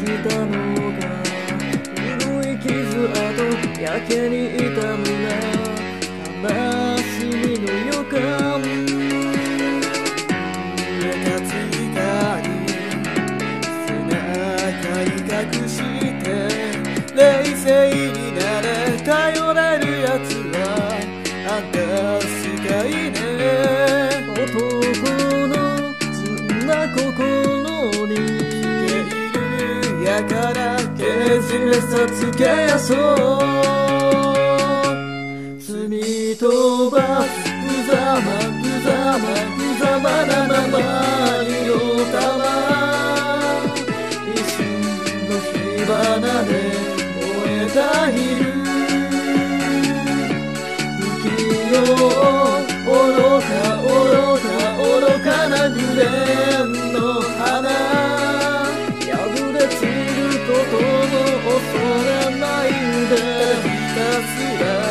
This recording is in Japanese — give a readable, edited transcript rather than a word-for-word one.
きたのが古い傷跡やけに痛むな悲しみの予感目立つ光背中に隠して冷静になれ頼れるやつはあんたしかいね男のそんな心にやからケジメさつけやそう罪飛ばす無様なままにのたま一瞬の火花で燃えた昼不器用愚かなグレンの花破れ散ることも恐れないでひたすら